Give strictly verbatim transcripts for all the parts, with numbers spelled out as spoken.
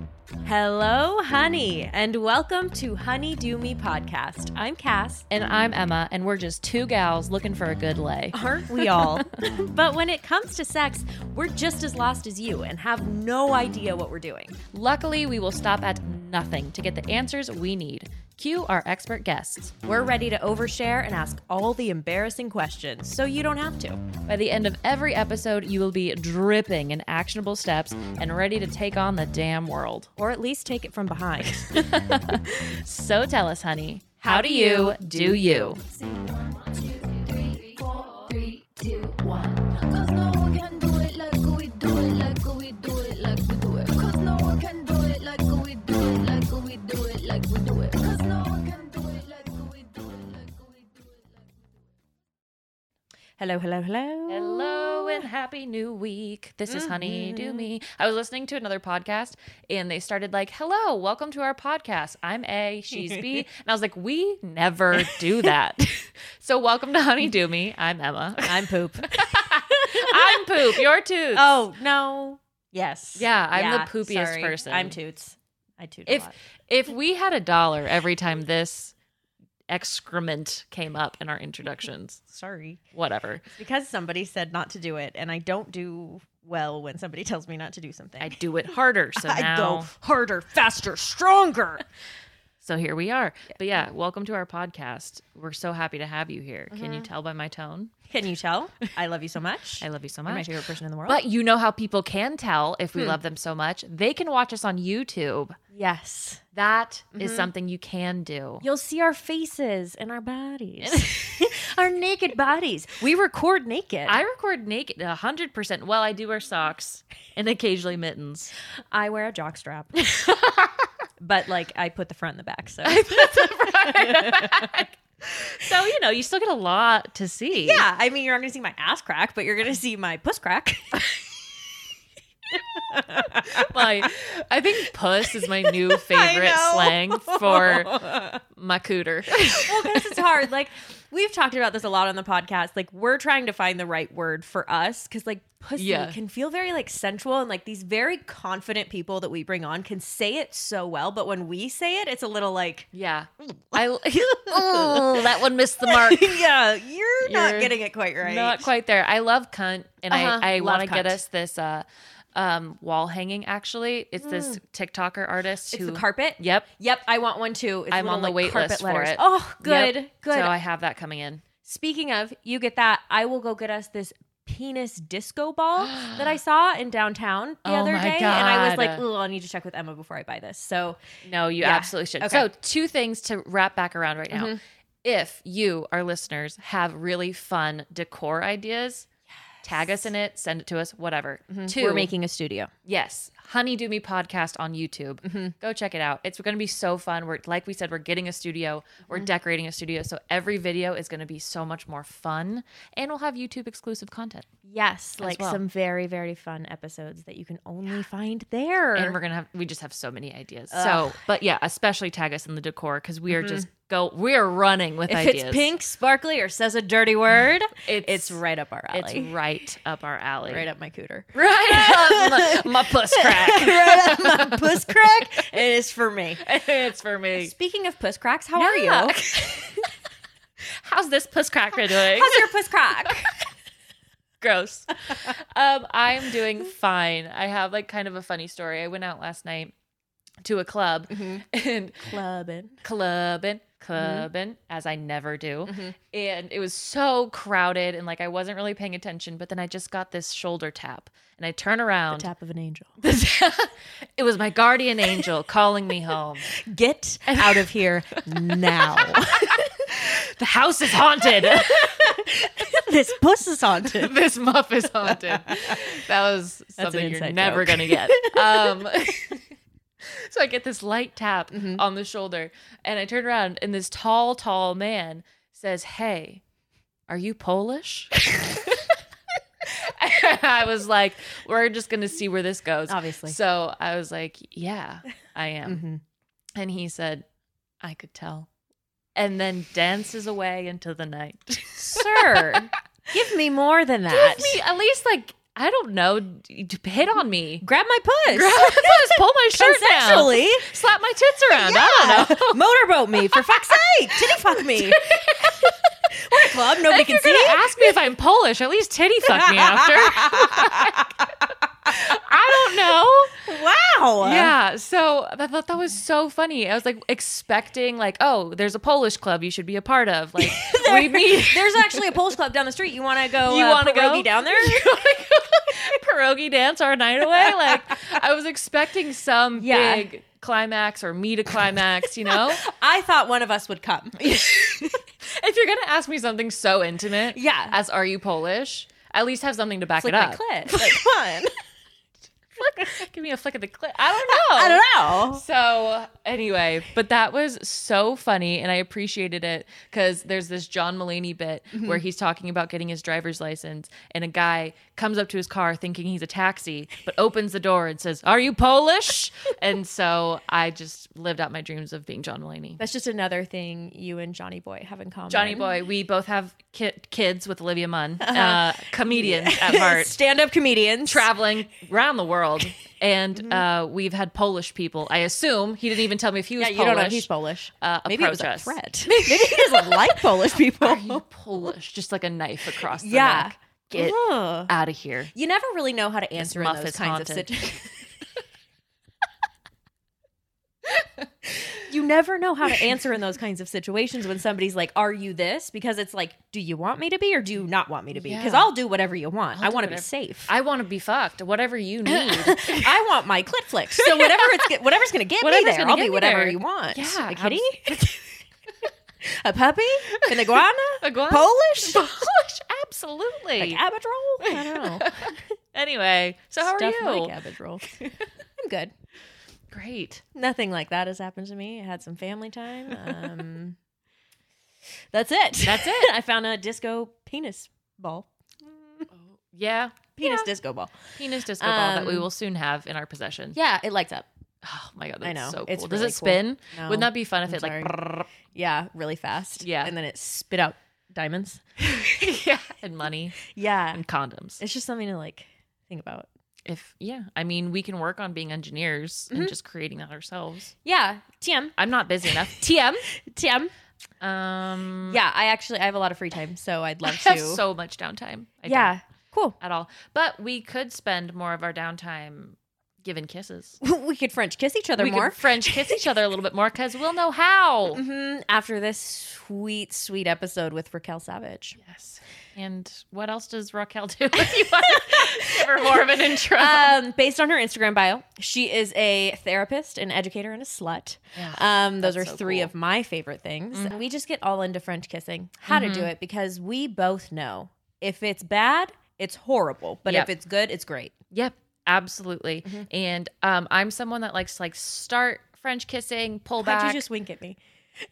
Hello, honey, and welcome to Honey Do Me Podcast. I'm Cass. And I'm Emma, and we're just two gals looking for a good lay. Aren't we all? But when it comes to sex, we're just as lost as you and have no idea what we're doing. Luckily, we will stop at nothing to get the answers we need. Cue our expert guests. We're ready to overshare and ask all the embarrassing questions so you don't have to. By the end of every episode, you will be dripping in actionable steps and ready to take on the damn world. Or at least take it from behind. So tell us, honey, how do you do you? Hello, hello, hello. Hello and happy new week. This is Honey Do Me. I was listening to another podcast and they started like, hello, welcome to our podcast. I'm A, she's B. And I was like, we never do that. So welcome to Honey Do Me. I'm Emma. I'm Poop. I'm Poop. You're Toots. Oh, no. Yes. Yeah, I'm Yeah, the poopiest sorry. person. I'm Toots. I toot a If lot. if we had a dollar every time this excrement came up in our introductions, Sorry. whatever. Because somebody said not to do it, and I don't do well when somebody tells me not to do something. I do it harder. So I now, go harder, faster, stronger. so here we are. But yeah, welcome to our podcast. We're so happy to have you here. Can Mm-hmm. you tell by my tone? Can you tell? I love you so much. I love you so You're my much. favorite person in the world. But you know how people can tell if Hmm. we love them so much? They can watch us on YouTube. yes, That is Mhm. something you can do. you'll see our faces and our bodies, our naked bodies. We record naked. I record naked one hundred percent. Well, I do wear socks and occasionally mittens. I wear a jockstrap, but like I put the front and the back. So So, you know, you still get a lot to see. yeah, I mean, you're not gonna see my ass crack, but you're gonna see my puss crack. My, I think puss is my new favorite know. slang for my cooter. Well, because it's hard. Like, we've talked about this a lot on the podcast. Like, we're trying to find the right word for us because, like, pussy Yeah. can feel very, like, sensual. And, like, these very confident people that we bring on can say it so well. But when we say it, it's a little like, Yeah. I, oh, that one missed the mark. yeah, you're, not You're getting it quite right. Not quite there. I love cunt, and Uh-huh. I, I Love want to get cunt. us this uh, um, wall hanging, actually. It's this TikToker artist It's who... the carpet. Yep. Yep, I want one too. It's I'm little, on the like, wait carpet list for letters. it. Oh, good, Yep. good. So I have that coming in. Speaking of, you get that. I will go get us this penis disco ball that I saw in downtown the Oh other my day. And I was like, God. oh, I need to check with Emma before I buy this. So No, you Yeah. absolutely should. Okay. So two things to wrap back around right now. Mhm. If you, our listeners, have really fun decor ideas, tag us in it, send it to us, whatever. Two, we're making a studio. yes, Honey Do Me podcast on YouTube. Mm-hmm. Go check it out. It's going to be so fun. We're like we said, we're getting a studio. We're Mm-hmm. decorating a studio. So every video is going to be so much more fun, and we'll have YouTube exclusive content. Yes, like well. some very, very fun episodes that you can only find there. And we're gonna have we just have so many ideas. Ugh. So, but yeah, especially tag us in the decor because we are just go we are running with if ideas. it's pink, sparkly, or says a dirty word, It's- it's right up our alley. It's right up our alley. right up my cooter. Right up my, my puss crack. right up my puss crack. It is for me. It's for me. Speaking of puss cracks, how are Yeah. you? How's this puss cracker doing? How's your puss crack? Gross. Um, I'm doing fine. I have like kind of a funny story. I went out last night to a club and Clubbing. clubbing, clubbing, as I never do. Mhm. And it was so crowded and like I wasn't really paying attention, but then I just got this shoulder tap and I turn around. Tap of an angel. It was my guardian angel calling me home. Get out of here now. The house is haunted. This puss is haunted. This muff is haunted. That was an something you're inside never joke. going to get. Um, so I get this light tap Mhm. on the shoulder and I turn around and this tall, tall man says, "Hey, are you Polish?" I was like, we're just going to see where this goes. Obviously. So I was like, yeah, I am. Mhm. And he said, I could tell. And then dances away into the night. Sir, give me more than that. Give me at least like I don't know. D- Hit on me. Grab my puss. Grab my puss. Pull my shirt down. Consensually. Slap my tits around. Yeah. I don't know. Motorboat me, for fuck's sake. Titty fuck me. We're a club. Nobody if can you're see. Gonna ask me if I'm Polish. At least titty fuck me after. I don't know. Wow. Yeah. So I thought that was so funny. I was like expecting like, oh, there's a Polish club you should be a part of. Like there, we meet. There's actually a Polish club down the street. You want to go? You uh, want to go pierogi down there? You want to go pierogi dance our night away? Like I was expecting some Yeah. big climax or meet a climax. You know. I thought one of us would come. If you're gonna ask me something so intimate, Yeah. as are you Polish? At least have something to back Flick it my up. clit. Like, come on. Give me a flick of the clit. I don't know. I don't know. So anyway, but that was so funny, and I appreciated it because there's this John Mulaney bit Mm-hmm. where he's talking about getting his driver's license, and a guy comes up to his car thinking he's a taxi, but opens the door and says, "Are you Polish?" And so I just lived out my dreams of being John Mulaney. That's just another thing you and Johnny Boy have in common. Johnny Boy, we both have ki- kids with Olivia Munn, uh, comedians at heart. Stand-up comedians. Traveling around the world, and Mm-hmm. uh, we've had Polish people. I assume he didn't even tell me if he was Yeah, you Polish. don't know if he's Polish. Uh, Maybe it was approach a us. threat. Maybe he doesn't like Polish people. Are you Polish? Just like a knife across the Yeah. neck. Get Ugh. out of here. You never really know how to answer in muff those is kinds haunted. of situations. You never know how to answer in those kinds of situations when somebody's like, "Are you this?" Because it's like, do you want me to be or do you not want me to be? Because Yeah. I'll do whatever you want. I'll I do want to be whatever. safe. I want to be fucked. Whatever you need. I want my clit flicked. So whatever it's get- whatever's going to get Whatever's me there, gonna I'll get be me whatever there. you want. Yeah, A kitty? A puppy? An iguana? Iguana? Polish? Polish, absolutely. Like cabbage roll? I don't know. Anyway, so how Stuff are you? my cabbage roll. I'm good. Great. Nothing like that has happened to me. I had some family time. Um, that's it. That's it. I found a disco penis ball. Yeah. Penis Yeah. disco ball. Penis disco ball that we Um, will soon have in our possession. Yeah, it lights up. Oh my god, that's I know. so cool. It's Does really it spin? cool. No, Wouldn't that be fun if I'm it like sorry. brrrr, Yeah, really fast. Yeah. And then it spit out diamonds. yeah, and money Yeah. and condoms. It's just something to like think about. If yeah, I mean, we can work on being engineers Mm-hmm. and just creating that ourselves. Yeah. T M. I'm not busy enough. T M. T M. Um, Yeah, I actually I have a lot of free time, so I'd I love have to. so much downtime. I yeah. don't Cool. at all. But we could spend more of our downtime giving kisses. We could French kiss each other we more. could French kiss each other a little bit more because we'll know how. hmm After this sweet, sweet episode with Raquel Savage. Yes. And what else does Raquel do? If you want to give her more of an intro. Um, based on her Instagram bio, she is a therapist, an educator, and a slut. Yeah, um, those are that's so three cool. of my favorite things. We just get all into French kissing, how to do it, because we both know if it's bad, it's horrible. But Yep. if it's good, it's great. Yep, absolutely. Mm-hmm. And um, I'm someone that likes to like start French kissing, pull Why'd back. you just wink at me?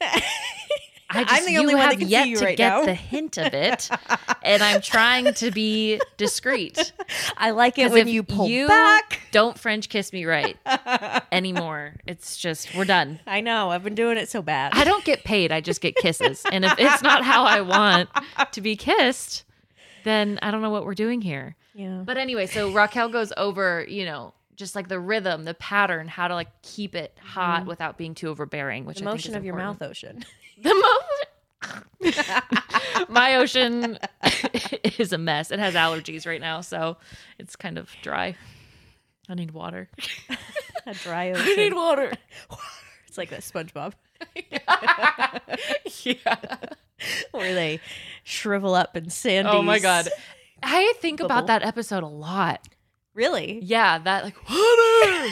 I just, I'm the you only one have that can yet see you to right get now. the hint of it, and I'm trying to be discreet. I like it 'Cause when if you pull you back. don't French kiss me right anymore. It's just we're done. I know. I've been doing it so bad. I don't get paid. I just get kisses, and if it's not how I want to be kissed, then I don't know what we're doing here. Yeah. But anyway, so Raquel goes over, you know, just like the rhythm, the pattern, how to like keep it hot without being too overbearing, which The I think motion is of your important. mouth ocean. The motion. My ocean is a mess. It has allergies right now, so it's kind of dry. I need water. A dry I ocean. need water. It's like that SpongeBob Yeah. where they shrivel up and sandy. Oh my god. I think Bubble. about that episode a lot. Really? Yeah, that like water.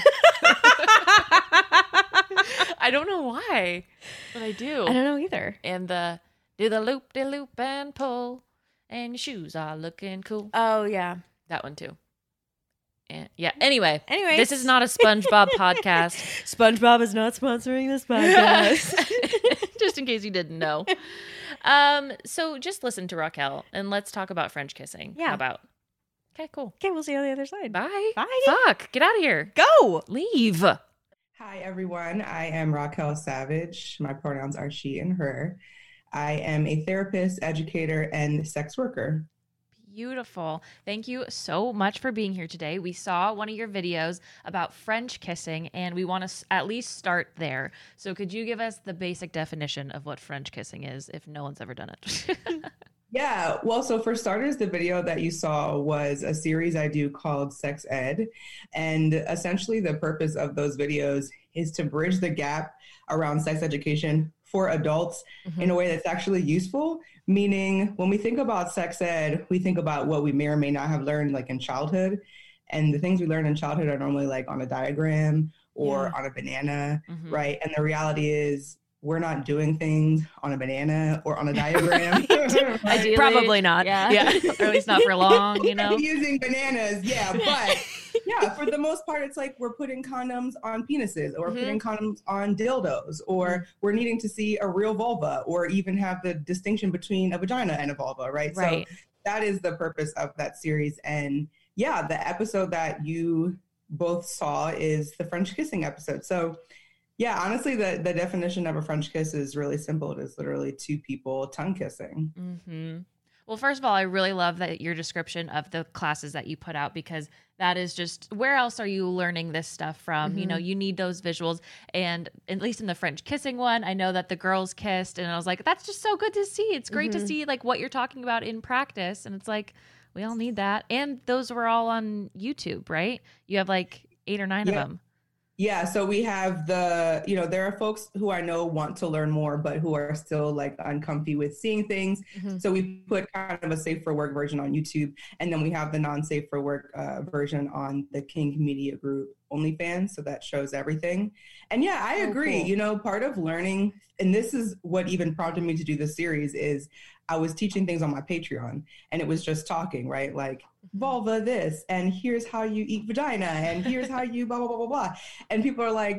I don't know why, but I do. I don't know either. And the do the loop de loop and pull, and your shoes are looking cool. Oh yeah. That one too. And yeah. Anyway, Anyways. this is not a SpongeBob podcast. SpongeBob is not sponsoring this podcast. Just in case you didn't know. Um. So just listen to Raquel and let's talk about French kissing. Yeah. How about? Okay. Cool. Okay, we'll see you on the other side. Bye. Bye. Fuck. Get out of here. Go. Leave. Hi, everyone. I am Raquel Savage. My pronouns are she and her. I am a therapist, educator, and sex worker. Beautiful. Thank you so much for being here today. We saw one of your videos about French kissing, and we want to s- at least start there. So could you give us the basic definition of what French kissing is if no one's ever done it? Yeah, well, so for starters, the video that you saw was a series I do called Sex Ed. And essentially, the purpose of those videos is to bridge the gap around sex education for adults mm-hmm. in a way that's actually useful. Meaning, when we think about sex ed, we think about what we may or may not have learned like in childhood. And the things we learn in childhood are normally like on a diagram or yeah. on a banana, mm-hmm. right? And the reality is, we're not doing things on a banana or on a diagram. Ideally, probably not. Yeah. yeah. Or at least not for long, you know? Using bananas, yeah. But yeah, for the most part, it's like we're putting condoms on penises or mm-hmm. putting condoms on dildos, or mm-hmm. we're needing to see a real vulva or even have the distinction between a vagina and a vulva, right? Right. So that is the purpose of that series. And yeah, the episode that you both saw is the French kissing episode. So yeah, honestly, the, the definition of a French kiss is really simple. It is literally two people tongue kissing. Mm-hmm. Well, first of all, I really love that your description of the classes that you put out, because that is just, where else are you learning this stuff from? Mm-hmm. You know, you need those visuals. And at least in the French kissing one, I know that the girls kissed, and I was like, that's just so good to see. It's great mm-hmm. to see like what you're talking about in practice. And it's like, we all need that. And those were all on YouTube, right? You have like eight or nine yeah. of them. Yeah, so we have the, you know, there are folks who I know want to learn more, but who are still like uncomfy with seeing things. Mm-hmm. So we put kind of a safe for work version on YouTube. And then we have the non-safe for work uh, version on the King Media Group OnlyFans. So that shows everything. And yeah, I oh, agree. Cool. You know, part of learning, and this is what even prompted me to do this series, is I was teaching things on my Patreon, and it was just talking, right? Like vulva this, and here's how you eat vagina, and here's how you blah, blah, blah, blah, blah. And people are like,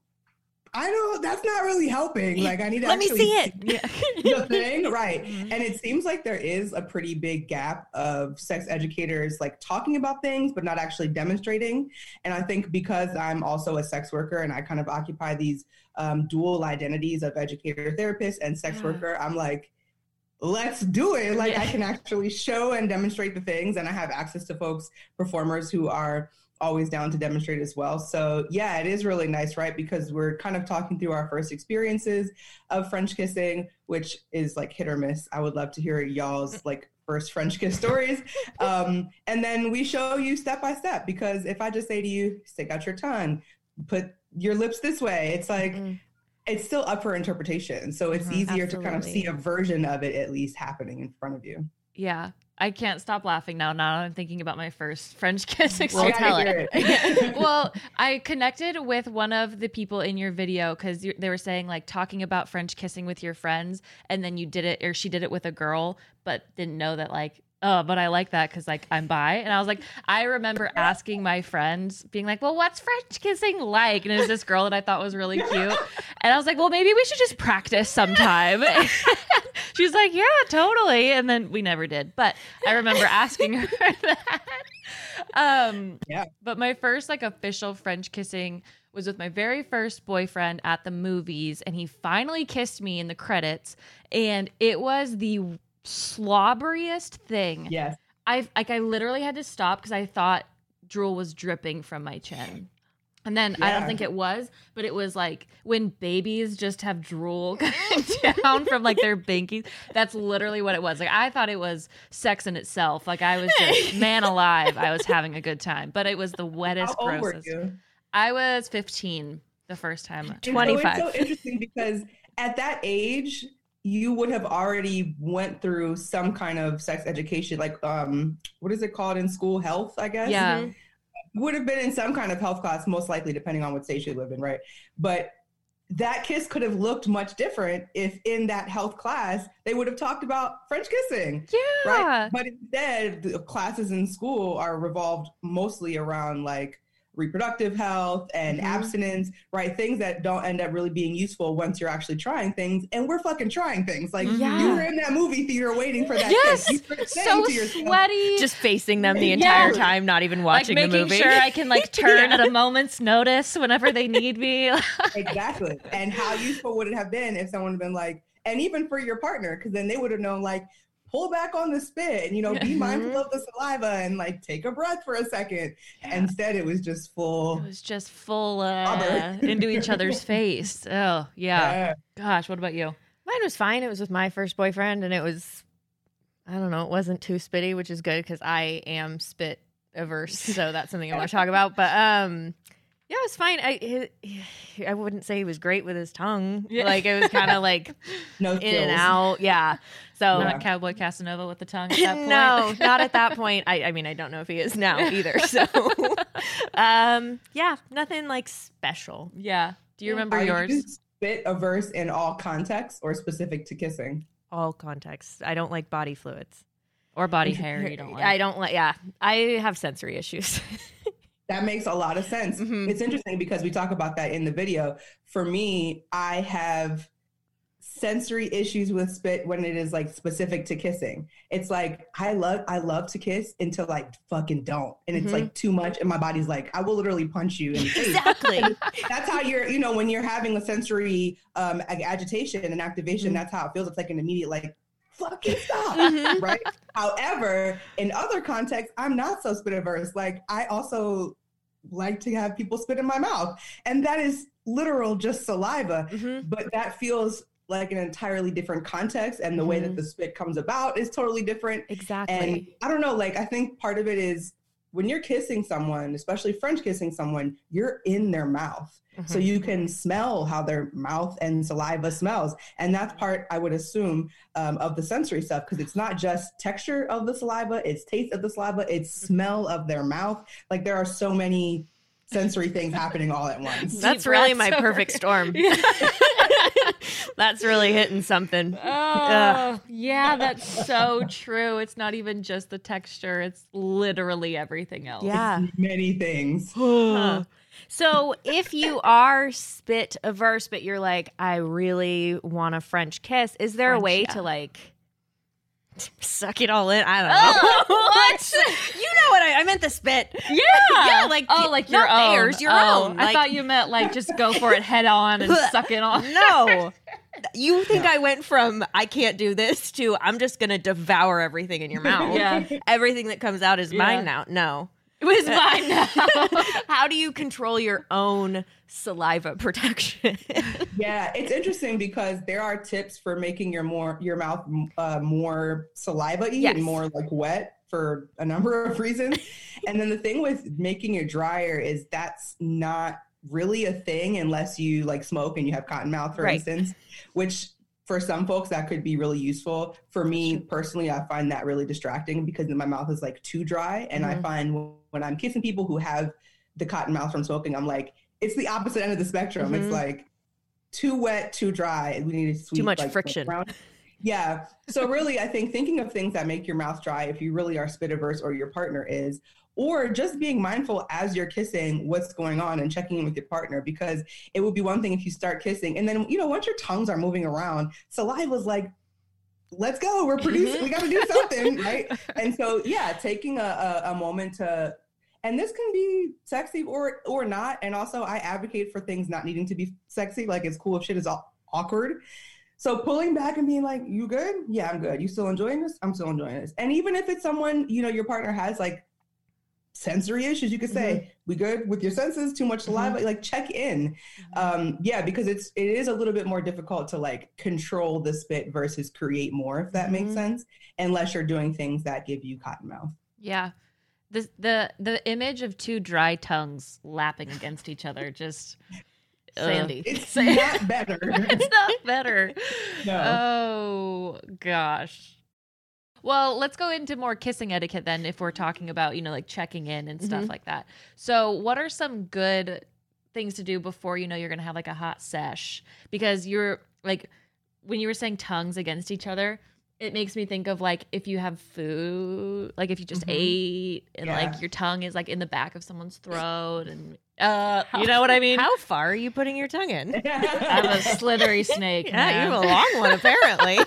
I don't, that's not really helping. Like, I need to Let actually me see it. the thing, right? Mm-hmm. And it seems like there is a pretty big gap of sex educators like talking about things, but not actually demonstrating. And I think because I'm also a sex worker and I kind of occupy these um, dual identities of educator, therapist, and sex yeah. worker, I'm like, let's do it. Like yeah. I can actually show and demonstrate the things, and I have access to folks, performers who are always down to demonstrate as well. So yeah, it is really nice, right? Because we're kind of talking through our first experiences of French kissing, which is like hit or miss. I would love to hear y'all's like first French kiss stories. Um, and then we show you step by step, because if I just say to you, stick out your tongue, put your lips this way, it's like, mm-hmm. it's still up for interpretation. So it's mm-hmm, easier absolutely. to kind of see a version of it at least happening in front of you. Yeah. I can't stop laughing now. Now I'm thinking about my first French kiss experience. We'll tell it. Well, I connected with one of the people in your video because they were saying like talking about French kissing with your friends, and then you did it, or she did it with a girl, but didn't know that like, oh, but I like that because like I'm bi. And I was like, I remember asking my friends, being like, well, what's French kissing like? And it was this girl that I thought was really cute. And I was like, well, maybe we should just practice sometime. She was like, yeah, totally. And then we never did. But I remember asking her that. Um, yeah. But my first like official French kissing was with my very first boyfriend at the movies. And he finally kissed me in the credits. And it was the slobberiest thing. Yes. I like I literally had to stop because I thought drool was dripping from my chin. And then yeah. I don't think it was, but it was like when babies just have drool coming down from like their binkies. That's literally what it was. Like I thought it was sex in itself. Like I was just man alive. I was having a good time, but it was the wettest, How old grossest. Were you? I was fifteen the first time. twenty-five. So it's so interesting because at that age, you would have already went through some kind of sex education, like um, what is it called in school? Health, I guess. Yeah. Mm-hmm. Would have been in some kind of health class, most likely, depending on what state you live in, right? But that kiss could have looked much different if in that health class they would have talked about French kissing. Yeah. Right? But instead, the classes in school are revolved mostly around like reproductive health and mm-hmm. abstinence, right? Things that don't end up really being useful once you're actually trying things. And we're fucking trying things. Like yeah. you were in that movie theater waiting for that. Yes, you so sweaty. Just facing them the entire yeah. time, not even watching like the movie. Making sure I can like turn yeah. at a moment's notice whenever they need me. Exactly. And how useful would it have been if someone had been like, and even for your partner, because then they would have known like, pull back on the spit and, you know, be mindful of the saliva and like take a breath for a second. Yeah. Instead, it was just full. It was just full uh, into each other's face. Oh, yeah. yeah. Gosh, what about you? Mine was fine. It was with my first boyfriend, and it was, I don't know, it wasn't too spitty, which is good because I am spit averse. So that's something I want to talk about. But um, yeah, it was fine. I he, I wouldn't say he was great with his tongue. Yeah. Like it was kind of like no in skills. and out. Yeah. So not Cowboy Casanova with the tongue at that point. No, not at that point. I, I mean, I don't know if he is now either. So um, yeah, nothing like special. Yeah. Do you remember Are yours? You spit averse in all contexts or specific to kissing? All contexts. I don't like body fluids. Or body hair, you don't like. I don't like, yeah. I have sensory issues. That makes a lot of sense. Mm-hmm. It's interesting because we talk about that in the video. For me, I have sensory issues with spit when it is like specific to kissing. It's like, I love, I love to kiss until I fucking don't. And it's mm-hmm. like too much. And my body's like, I will literally punch you in the face. Exactly. That's how you're, you know, when you're having a sensory um, agitation and activation, mm-hmm. that's how it feels. It's like an immediate, like, fucking stop, mm-hmm. right? However, in other contexts, I'm not so spit averse. Like, I also like to have people spit in my mouth. And that is literal just saliva. Mm-hmm. But that feels like an entirely different context. And the mm-hmm. way that the spit comes about is totally different. Exactly. And I don't know, like, I think part of it is when you're kissing someone, especially French kissing someone, you're in their mouth. Mm-hmm. So you can smell how their mouth and saliva smells. And that's part, I would assume, um, of the sensory stuff, because it's not just texture of the saliva, it's taste of the saliva, it's smell of their mouth. Like there are so many sensory things happening all at once. That's really my perfect storm. That's really hitting something. Oh, Ugh. Yeah, that's so true. It's not even just the texture. It's literally everything else. Yeah. It's many things. Huh. So if you are spit averse, but you're like, I really want a French kiss, is there French, a way yeah. to like suck it all in? I don't know. Oh, what? You know what I, I meant the spit. Yeah. Yeah, like oh, like your not own. Theirs, your oh, own. I like, thought you meant like just go for it head on and suck it on. No. You think no. I went from I can't do this to I'm just going to devour everything in your mouth. Yeah. Everything that comes out is yeah. mine now. No. It was mine now. How do you control your own saliva protection? Yeah, it's interesting because there are tips for making your more your mouth uh, more saliva-y yes. and more like wet for a number of reasons. And then the thing with making it drier is that's not really a thing unless you like smoke and you have cotton mouth, for right. instance, which for some folks that could be really useful. For me personally, I find that really distracting because my mouth is like too dry. And mm-hmm. I find when I'm kissing people who have the cotton mouth from smoking, I'm like, it's the opposite end of the spectrum. Mm-hmm. It's like too wet, too dry. We need to sweep, too much like, friction. Yeah. So really, I think thinking of things that make your mouth dry, if you really are spit averse or your partner is, or just being mindful as you're kissing what's going on and checking in with your partner, because it would be one thing if you start kissing and then, you know, once your tongues are moving around, saliva's like, let's go, we're producing, we got to do something, right? And so, yeah, taking a, a, a moment to, and this can be sexy or or not. And also I advocate for things not needing to be sexy. Like it's cool if shit is all awkward. So pulling back and being like, you good? Yeah, I'm good. You still enjoying this? I'm still enjoying this. And even if it's someone, you know, your partner has like sensory issues, you could say, mm-hmm. we good with your senses? Too much saliva? Mm-hmm. Like check in. Mm-hmm. Um, yeah, because it's, it is a little bit more difficult to like control the spit versus create more, if that mm-hmm. makes sense, unless you're doing things that give you cotton mouth. Yeah. The, the, the image of two dry tongues lapping against each other just... Sandy. Uh, it's not better. It's not better. No. Oh, gosh. Well, let's go into more kissing etiquette then if we're talking about, you know, like checking in and stuff mm-hmm. like that. So what are some good things to do before you know you're going to have like a hot sesh? Because you're like, when you were saying tongues against each other, it makes me think of like if you have food, like if you just mm-hmm. ate and yeah. like your tongue is like in the back of someone's throat and uh, you know what I mean? How far are you putting your tongue in? I'm a slithery snake. Yeah, man. you have a long one apparently.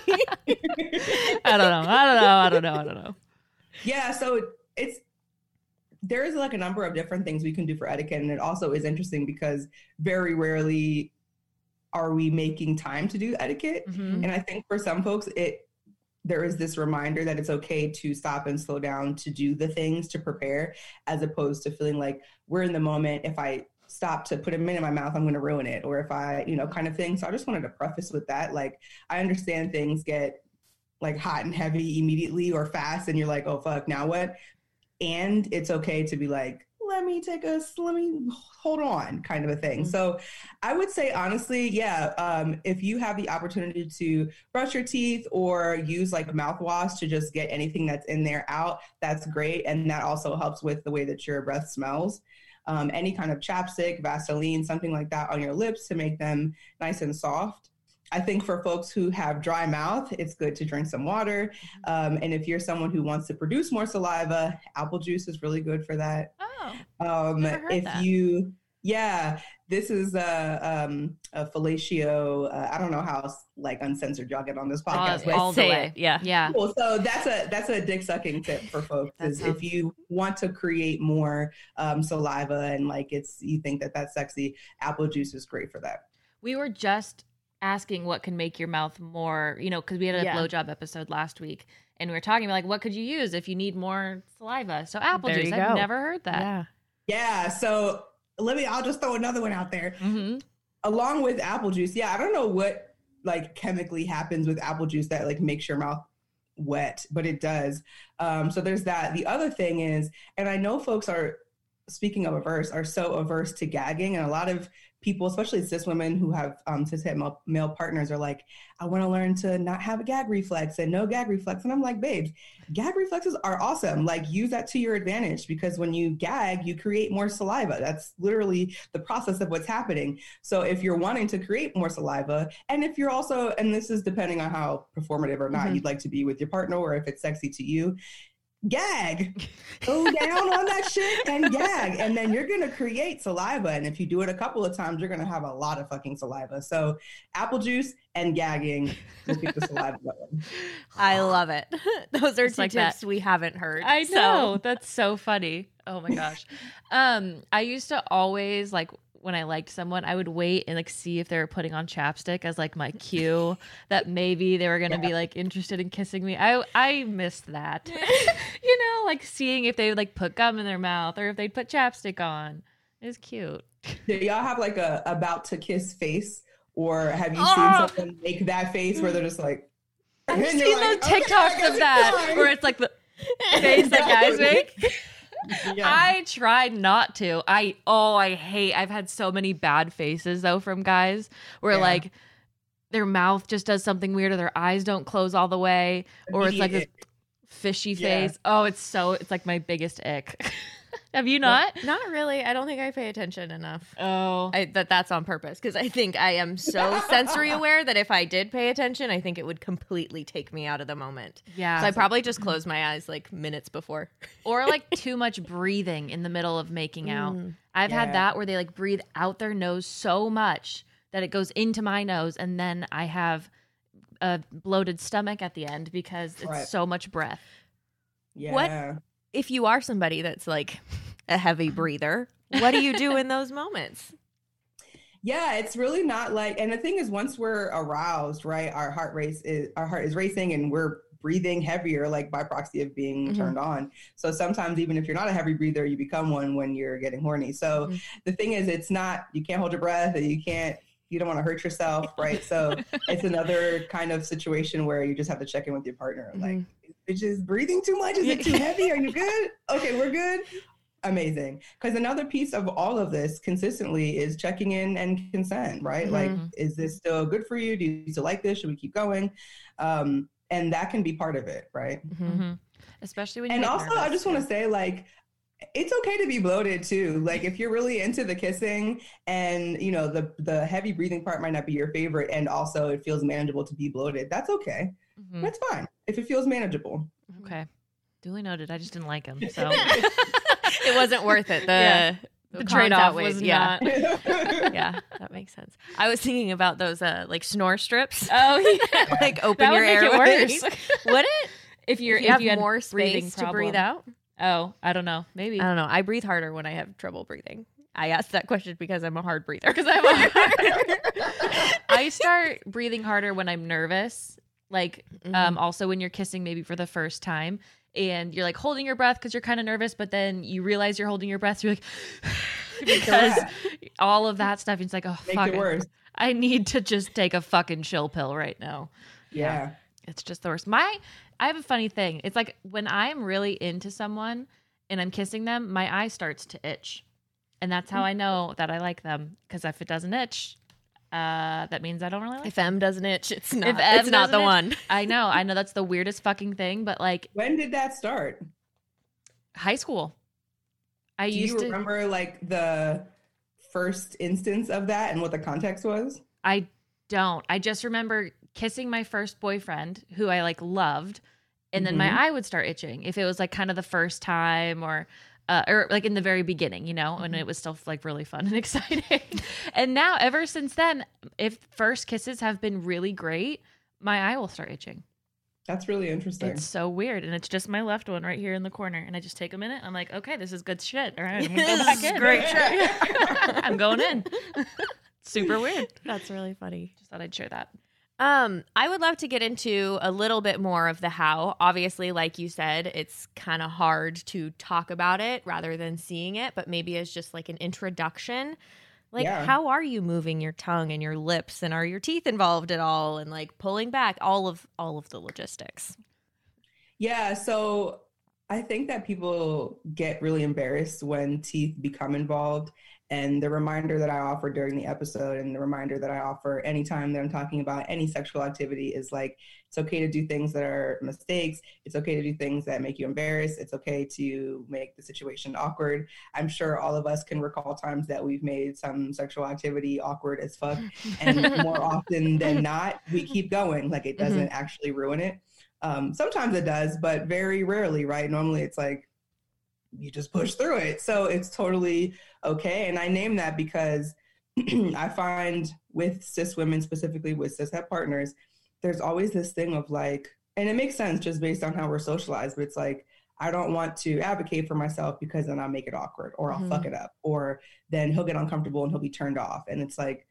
I don't know. I don't know. I don't know. I don't know. Yeah, so it's there's like a number of different things we can do for etiquette, and it also is interesting because very rarely are we making time to do etiquette. Mm-hmm. And I think for some folks, it there is this reminder that it's okay to stop and slow down, to do the things, to prepare, as opposed to feeling like we're in the moment. If I stop to put a mint in my mouth, I'm going to ruin it. Or if I, you know, kind of thing. So I just wanted to preface with that. Like, I understand things get like hot and heavy immediately or fast, and you're like, oh, fuck, now what? And it's okay to be like, let me take a, let me hold on, kind of a thing. Mm-hmm. So I would say, honestly, yeah, um, if you have the opportunity to brush your teeth or use like mouthwash to just get anything that's in there out, that's great. And that also helps with the way that your breath smells. Um, any kind of chapstick, Vaseline, something like that on your lips to make them nice and soft. I think for folks who have dry mouth, it's good to drink some water. Um, and if you're someone who wants to produce more saliva, apple juice is really good for that. Oh, um, never heard if that. you, yeah, this is a, um, a fellatio. Uh, I don't know how like uncensored y'all get on this podcast, all, but all the say way. it, yeah. Yeah. cool. So that's a that's a dick sucking tip for folks. That Is sounds- if you want to create more um, saliva and like it's you think that that's sexy, apple juice is great for that. We were just asking what can make your mouth more, you know, because we had a Yeah. blowjob episode last week, and we were talking about like what could you use if you need more saliva. So apple There juice. you I've go. never heard that. Yeah. Yeah. So let me. I'll just throw another one out there. Mm-hmm. Along with apple juice. Yeah, I don't know what like chemically happens with apple juice that like makes your mouth wet, but it does. Um, so there's that. The other thing is, and I know folks are, speaking of averse, are so averse to gagging, and a lot of people, especially cis women who have um, cis male, male partners, are like, I want to learn to not have a gag reflex and no gag reflex. And I'm like, babes, gag reflexes are awesome. Like, use that to your advantage, because when you gag, you create more saliva. That's literally the process of what's happening. So if you're wanting to create more saliva, and if you're also, and this is depending on how performative or not Mm-hmm. you'd like to be with your partner, or if it's sexy to you, gag, go down on that shit and gag, and then you're gonna create saliva. And if you do it a couple of times, you're gonna have a lot of fucking saliva. So apple juice and gagging will keep the saliva going. I love it. Those are Just two like tips that. we haven't heard. I So- know. That's so funny. Oh my gosh. Um, I used to always like when I liked someone, I would wait and like see if they were putting on chapstick as like my cue that maybe they were gonna Yeah. be like interested in kissing me. I I missed that. You know, like seeing if they would like put gum in their mouth or if they'd put chapstick on. It was cute. Do y'all have like a about to kiss face, or have you Oh. seen someone make that face where they're just like? I've and seen you're those like, okay, I TikToks guess of it's that fine. where it's like the face that guys make. Yeah. I tried not to. I oh, I hate. I've had so many bad faces though from guys where Yeah. like their mouth just does something weird, or their eyes don't close all the way, or it's like this Immediate fishy Yeah. face. Oh, it's so it's like my biggest ick. Have you not? Not really. I don't think I pay attention enough. Oh, I, that that's on purpose, because I think I am so sensory aware that if I did pay attention, I think it would completely take me out of the moment. yeah. So I probably just close my eyes like minutes before. Or like too much breathing in the middle of making out. Mm. I've Yeah. had that where they like breathe out their nose so much that it goes into my nose, and then I have a bloated stomach at the end because it's Right. so much breath. yeah. If you are somebody that's like a heavy breather, what do you do in those moments? Yeah, it's really not like, and the thing is, once we're aroused, right, our heart race is our heart is racing, and we're breathing heavier, like by proxy of being Mhm. turned on. So sometimes, even if you're not a heavy breather, you become one when you're getting horny. So Mhm. the thing is, it's not, you can't hold your breath, and you can't, you don't want to hurt yourself, right? So it's another kind of situation where you just have to check in with your partner, like, Mhm. is just breathing too much? Is it too heavy? Are you good? Okay, we're good. Amazing. Because another piece of all of this consistently is checking in and consent, right? Like, Mhm. is this still good for you? Do you still like this? Should we keep going? Um, and that can be part of it, right? Mm-hmm. Especially when you And get also, nervous, I just want yeah. to say, like, it's okay to be bloated too. Like, if you're really into the kissing, and you know the the heavy breathing part might not be your favorite, and also it feels manageable to be bloated, that's okay. Mhm. That's fine if it feels manageable. Okay. Duly noted. I just didn't like him. So It wasn't worth it. The, Yeah. the, the cons trade off outweighed. was yeah. not. Yeah, that makes sense. I was thinking about those uh like snore strips. Oh, yeah. Like open That would your make it airways. worse. Would it? If you're If you if have you had more breathing space to breathe problem. out? Oh, I don't know. Maybe. I don't know. I breathe harder when I have trouble breathing. I asked that question because I'm a hard breather. Because I'm a I start breathing harder when I'm nervous. Like, Mhm. um, also when you're kissing maybe for the first time and you're like holding your breath because you're kind of nervous, but then you realize you're holding your breath. You're like, because all of that stuff. It's like, oh, Makes fuck it worse. I need to just take a fucking chill pill right now. Yeah. It's just the worst. My, I have a funny thing. It's like when I'm really into someone and I'm kissing them, my eye starts to itch. And that's how I know that I like them. Because if it doesn't itch, uh, that means I don't really like If M doesn't itch, it's not. If M it's not the doesn't one. itch, I know. I know that's the weirdest fucking thing. But like When did that start? high school. I Do used you to. remember like the first instance of that and what the context was? I don't. I just remember kissing my first boyfriend who I like loved. And then Mhm. my eye would start itching if it was like kind of the first time or uh, or like in the very beginning, you know, when it was still like really fun and exciting. And now ever since then, if first kisses have been really great, my eye will start itching. That's really interesting. It's so weird. And it's just my left one right here in the corner. And I just take a minute. I'm like, okay, this is good shit. All right, I'm going to go back in. Great shit. I'm going in. Super weird. That's really funny. Just thought I'd share that. Um, I would love to get into a little bit more of the how. Obviously, like you said, it's kind of hard to talk about it rather than seeing it, but maybe as just like an introduction. Like, Yeah. how are you moving your tongue and your lips, and are your teeth involved at all? And like pulling back, all of all of the logistics. Yeah, so I think that people get really embarrassed when teeth become involved. And the reminder that I offer during the episode and the reminder that I offer anytime that I'm talking about any sexual activity is like, it's okay to do things that are mistakes. It's okay to do things that make you embarrassed. It's okay to make the situation awkward. I'm sure all of us can recall times that we've made some sexual activity awkward as fuck. And more often than not, we keep going. Like it doesn't mm-hmm. actually ruin it. Um, sometimes it does, but very rarely, right? Normally it's like, you just push through it. So it's totally okay. And I name that because I find with cis women, specifically with cis het partners, there's always this thing of like, and it makes sense just based on how we're socialized, but it's like, I don't want to advocate for myself because then I'll make it awkward or I'll mm-hmm. fuck it up, or then he'll get uncomfortable and he'll be turned off. And it's like,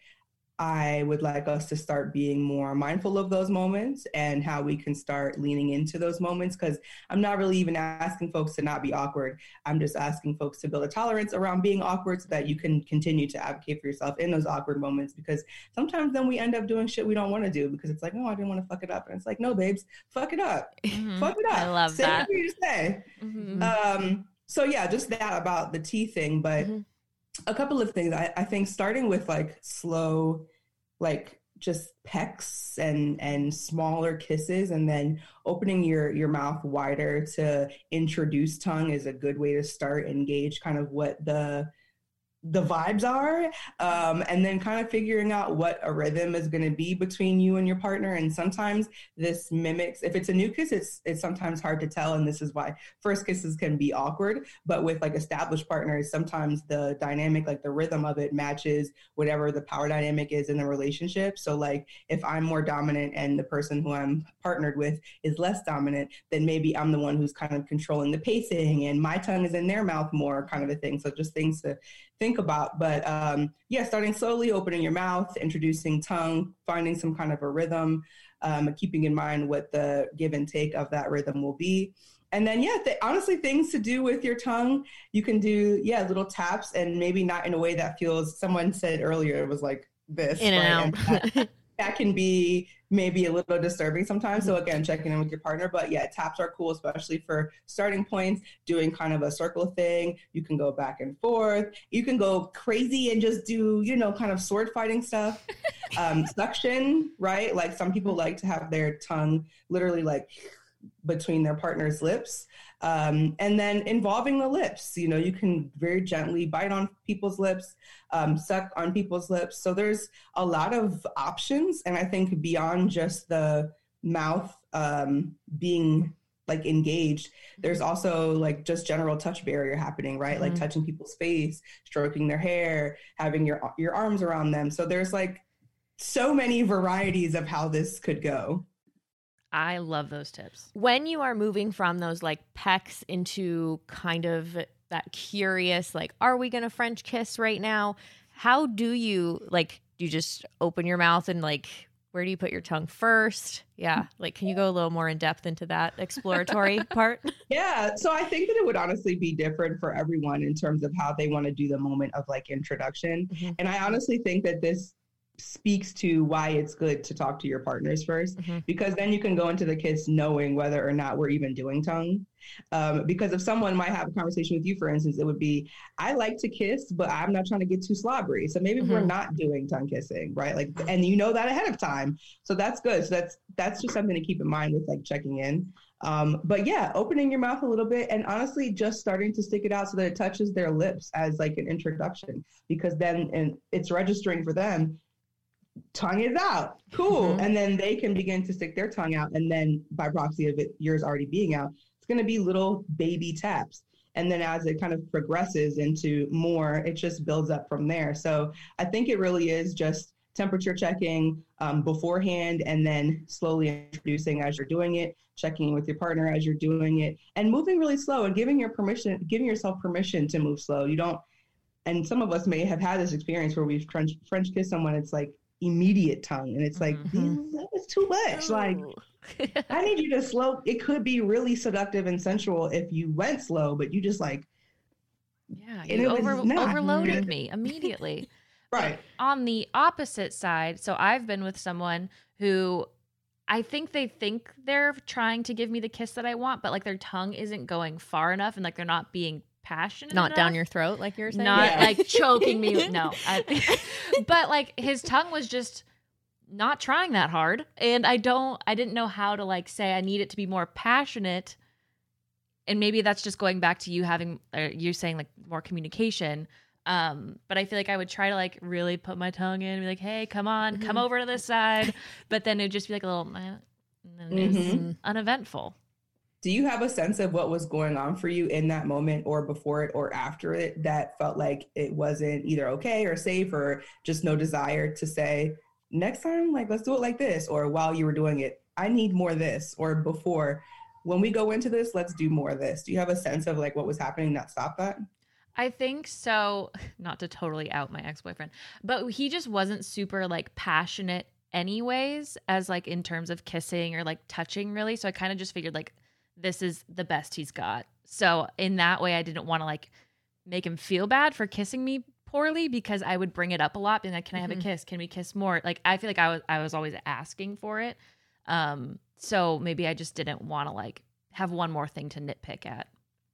I would like us to start being more mindful of those moments and how we can start leaning into those moments. Because I'm not really even asking folks to not be awkward. I'm just asking folks to build a tolerance around being awkward so that you can continue to advocate for yourself in those awkward moments. Because sometimes then we end up doing shit we don't want to do because it's like, oh, I didn't want to fuck it up. And it's like, no, babes, fuck it up. Mm-hmm. Fuck it up. I love say that. What you say. Mm-hmm. Um, so yeah, just that about the tea thing. But mm-hmm. a couple of things. I, I think starting with like slow, like just pecks and and smaller kisses, and then opening your your mouth wider to introduce tongue is a good way to start and gauge kind of what the the vibes are, um, and then kind of figuring out what a rhythm is going to be between you and your partner. And sometimes this mimics, if it's a new kiss, it's it's sometimes hard to tell, and this is why first kisses can be awkward. But with like established partners, sometimes the dynamic, like the rhythm of it, matches whatever the power dynamic is in the relationship. So like if I'm more dominant and the person who I'm partnered with is less dominant, then maybe I'm the one who's kind of controlling the pacing and my tongue is in their mouth more, kind of a thing. So just things to think about. But um, yeah, starting slowly, opening your mouth, introducing tongue, finding some kind of a rhythm, um, keeping in mind what the give and take of that rhythm will be. And then, yeah, th- honestly, things to do with your tongue, you can do, yeah, little taps, and maybe not in a way that feels, someone said earlier, it was like this. In right? and out. And that, that can be maybe a little disturbing sometimes. So again, checking in with your partner. But yeah, taps are cool, especially for starting points, doing kind of a circle thing. You can go back and forth. You can go crazy and just do, you know, kind of sword fighting stuff. Um, suction, right? Like some people like to have their tongue literally like between their partner's lips. Um, and then involving the lips, you know, you can very gently bite on people's lips, um, suck on people's lips. So there's a lot of options. And I think beyond just the mouth um, being like engaged, there's also like just general touch barrier happening, right? Mm-hmm. Like touching people's face, stroking their hair, having your your arms around them. So there's like so many varieties of how this could go. I love those tips. When you are moving from those like pecks into kind of that curious, like, are we going to French kiss right now? How do you like, do you just open your mouth and like where do you put your tongue first? Yeah. Like, can you go a little more in depth into that exploratory part? Yeah. So I think that it would honestly be different for everyone in terms of how they want to do the moment of like introduction. Mm-hmm. And I honestly think that this speaks to why it's good to talk to your partners first, mm-hmm. because then you can go into the kiss knowing whether or not we're even doing tongue. Um, because if someone might have a conversation with you, for instance, it would be, I like to kiss, but I'm not trying to get too slobbery. So maybe mm-hmm. we're not doing tongue kissing, right? Like, and you know that ahead of time. So that's good. So that's, that's just something to keep in mind with like checking in. Um, but yeah, opening your mouth a little bit and honestly just starting to stick it out so that it touches their lips as like an introduction, because then and it's registering for them. Tongue is out. Cool. Mm-hmm. And then they can begin to stick their tongue out. And then by proxy of it, yours already being out, it's going to be little baby taps. And then as it kind of progresses into more, it just builds up from there. So I think it really is just temperature checking um, beforehand and then slowly introducing as you're doing it, checking in with your partner as you're doing it, and moving really slow and giving your permission, giving yourself permission to move slow. You don't, and some of us may have had this experience where we've French, French kissed someone. It's like immediate tongue. And it's like, mm-hmm. that was too much. Oh. Like, I need you to slow. It could be really seductive and sensual if you went slow, but you just like, yeah, you over, overloaded me immediately. Right. But on the opposite side, so I've been with someone who I think they think they're trying to give me the kiss that I want, but like their tongue isn't going far enough and like they're not being passionate not enough. Down your throat like you're saying, not yeah. like choking me with, no I, but like his tongue was just not trying that hard, and I don't I didn't know how to like say I need it to be more passionate. And maybe that's just going back to you having uh, you saying like more communication, um but I feel like I would try to like really put my tongue in and be like, hey, come on, mm-hmm. come over to this side, but then it'd just be like a little eh, and then mm-hmm. it's uneventful. Do you have a sense of what was going on for you in that moment or before it or after it that felt like it wasn't either okay or safe or just no desire to say, next time, like, let's do it like this? Or while you were doing it, I need more of this. Or before, when we go into this, let's do more of this. Do you have a sense of like what was happening that stopped that? I think so. Not to totally out my ex-boyfriend, but he just wasn't super like passionate anyways, as like in terms of kissing or like touching really. So I kind of just figured like, this is the best he's got. So in that way, I didn't want to like make him feel bad for kissing me poorly, because I would bring it up a lot, being like, can I have mm-hmm. a kiss? Can we kiss more? Like, I feel like I was, I was always asking for it. Um, so maybe I just didn't want to like have one more thing to nitpick at.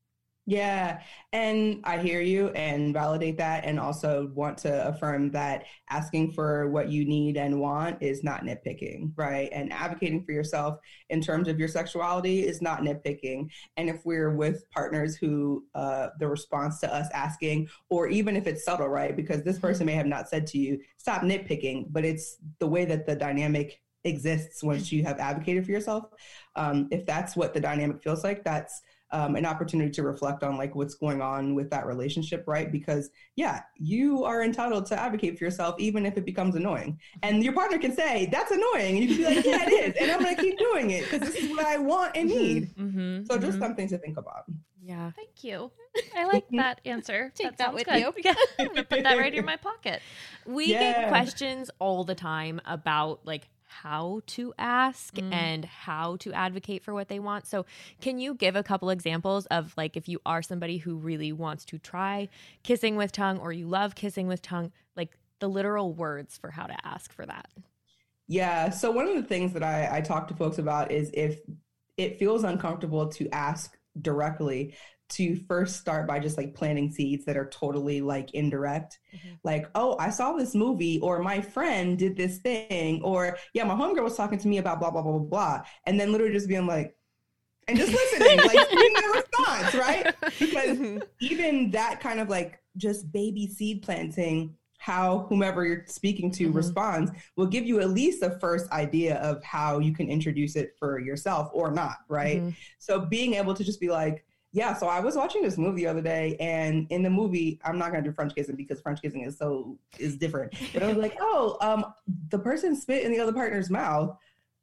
Yeah. And I hear you and validate that, and also want to affirm that asking for what you need and want is not nitpicking, right? And advocating for yourself in terms of your sexuality is not nitpicking. And if we're with partners who uh, the response to us asking, or even if it's subtle, right? Because this person may have not said to you, stop nitpicking, but it's the way that the dynamic exists once you have advocated for yourself. Um, if that's what the dynamic feels like, that's Um, an opportunity to reflect on like what's going on with that relationship, right? Because yeah, you are entitled to advocate for yourself, even if it becomes annoying. And your partner can say, that's annoying. And you can be like, yeah, it is. And I'm going to keep doing it because this is what I want and need. Mm-hmm, so just mm-hmm. something to think about. Yeah. Thank you. I like that answer. Take that, that with good. you. Yeah, I'm going to put that right in my pocket. We yeah. get questions all the time about like how to ask mm. and how to advocate for what they want. So can you give a couple examples of like, if you are somebody who really wants to try kissing with tongue, or you love kissing with tongue, like the literal words for how to ask for that? Yeah. So one of the things that I, I talk to folks about is if it feels uncomfortable to ask directly, to first start by just like planting seeds that are totally like indirect. Mm-hmm. Like, oh, I saw this movie, or my friend did this thing, or yeah, my homegirl was talking to me about blah, blah, blah, blah, blah. And then literally just being like, and just listening, like seeing their response, right? Because mm-hmm. even that kind of like just baby seed planting, how whomever you're speaking to mm-hmm. responds, will give you at least a first idea of how you can introduce it for yourself or not, right? Mm-hmm. So being able to just be like, yeah, so I was watching this movie the other day, and in the movie, I'm not going to do French kissing because French kissing is so, is different. But I was like, oh, um, the person spit in the other partner's mouth.